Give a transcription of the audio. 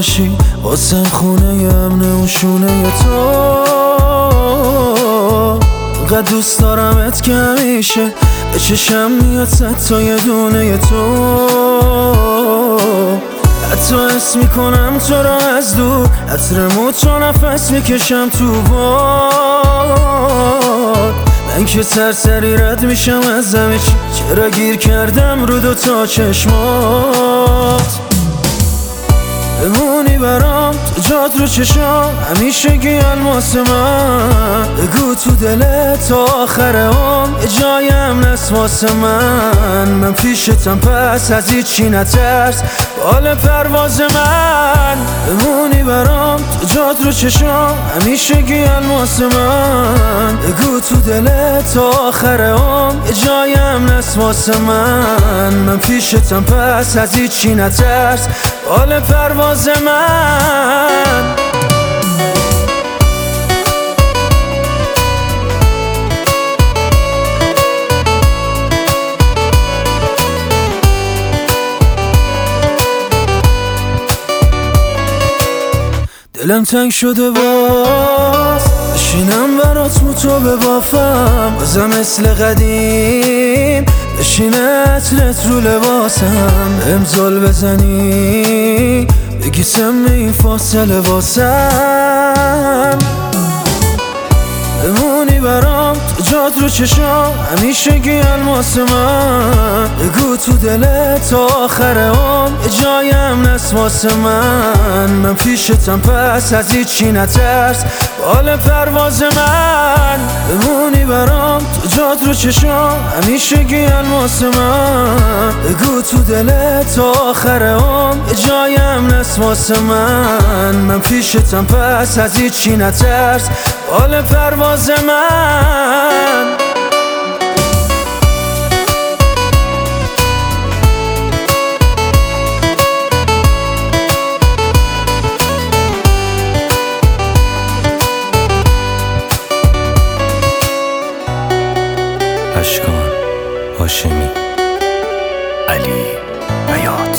باشی واسم خونه امن و شونه تو. قد دوست دارمت که همیشه به چشم میاد تا یه دونه تو. حتی حس میکنم تو را از دور، عطر موت رو نفس میکشم تو باد. من که سرسری رد میشم از همه چی، چرا گیر کردم رو دوتا چشمات. بمونی برام تو جات رو چشام، همیشه گی الماس من. بگو تو دلت تا آخر عمر یه جایم نست واسه من پیشتم پس از هیچی نترس بال پرواز من. بمونی برام تو جات رو چشام، همیشه گی الماس من. بگو تو دلت تا آخر عمر یه جایم نست واسه من پیشتم پس از هیچی نترس بال پرواز من. دلم تنگ شده باز، بشینم برات موتو ببافم بازم مثل قدیم. بشینه عطرت رو لباسم، امزال بزنی بگی سم این فاصله واسم. بمونی برام تو جات رو چشام، همیشه گی الماس من. بگو تو دلت تا آخر عمر یه جایم نست واسه من پیشتم پس از هیچی نترس بال پرواز من. بمونی برام تو جات رو چشام، همیشه گی الماس من. بگو تو دلت تا آخر عمر یه جایم نست واسه من پیشتم پس از هیچی نترس بال پرواز من. اشکان هاشمی، علی بیات.